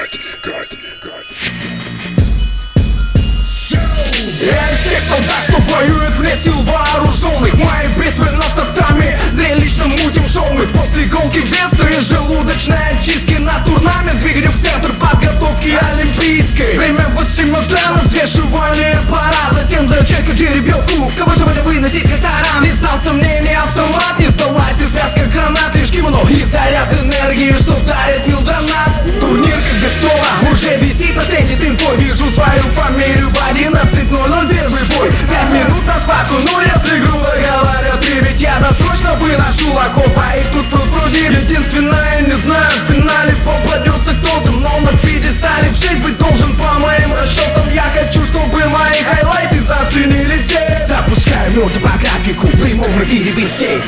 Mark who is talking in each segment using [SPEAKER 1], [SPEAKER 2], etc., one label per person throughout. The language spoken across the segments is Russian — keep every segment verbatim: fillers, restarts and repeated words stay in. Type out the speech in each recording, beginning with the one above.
[SPEAKER 1] Я из тех солдат, что воюют в лесе вооруженных. Мои битвы на татами, зрелищно мутим шоу. Мы после гонки веса и желудочной очистки на турнамент двигаем в центр подготовки олимпийской. Время восемь утра, взвешивание пора. Затем зачетка жеребьевку, кого сегодня выносить как таран. Не стал сомнений автомат, не сдалась и связка гранат. Лишь кимоно и заряд энергии, что дарит милдонат. Турнирка готова, уже висит на стенде с инфой. Вижу свою фамилию в одиннадцать ноль ноль, первый бой. Пять минут на схватку, ну если грубо говоря, ты ведь я досрочно выношу лаков, а их тут пруд-пруди. Единственное, не знаю, в финале попадется кто-то, но на пьедестале в шесть быть должен по моим расчетам. Я хочу, чтобы мои хайлайты заценили все. Запускаю ноты по графику, в прямом эфире висей.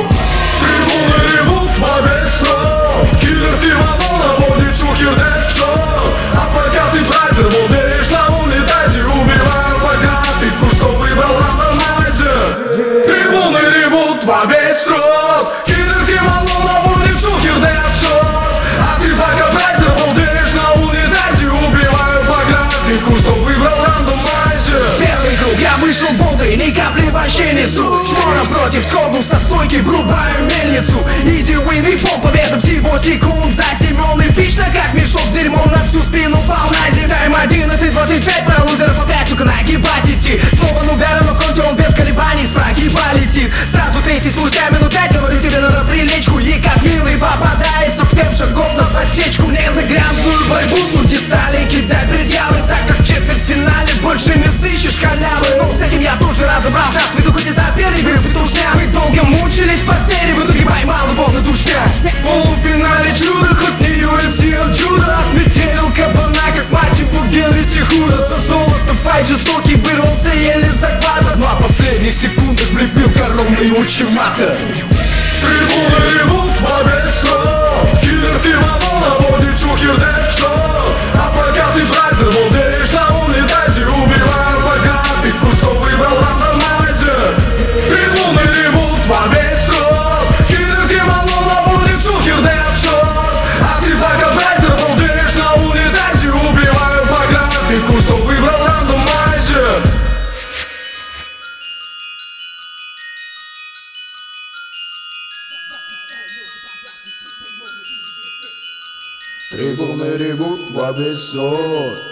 [SPEAKER 2] Трибуны ревут во весь рот. Киллер кимоно наводит шухер дэдшот. А пока ты прайзер будешь на унитазе, убиваю по графику, что выбрал рандомайзер. Трибуны ревут во весь рот. Киллер кимоно наводит шухер дэдшот. А ты пока прайзер будешь на унитазе, убиваю по графику, что выбрал рандомайзер.
[SPEAKER 1] Первый круг я вышел бодрый, ни капли вообще несу. Шпора против, сходу со стойки врубаю мельницу. Easy win и пол победа всего секунд за Семен. Эпично как мешок с дерьмом на всю спину пал на землю. Тайм одиннадцать двадцать пять, пара лузеров опять, сука, нагибать идти. Снова нубера, но в конце он без колебаний с прогиба летит. Сразу третий спустя минут пять, говорю тебе, надо прилечку. И как милый попадается в темп шагов на подсечку. Не за грязную борьбу судьи стали кидать предъявы, так как в четвертьфинале больше не сыщешь халявы. Но с этим я тоже разобрался, с виду хоть и заперли, петушня. Мы долго мучились потери, в итоге поймал любовный душня. В полуфинале чудо, хоть не ю эф си, а чудо. Отметил кабана, как матчи в Генри Сихуда. За золото файт жестокий вырвался еле захвата. Ну а последних секундах влепил коронный учимата.
[SPEAKER 2] Трибуны ревут во весь рот. Киллер кимоно наводит шухер дэдшот. А пока ты прайзер будешь на унитазе, убиваю по графику, что выбрал рандомайзер. Трибуны ревут во весь рот. Киллер кимоно наводит шухер дэдшот. А ты пока прайзер будешь на унитазе, убиваю по графику, что выбрал рандомайзер.
[SPEAKER 1] Трибуны ревут во весь рот.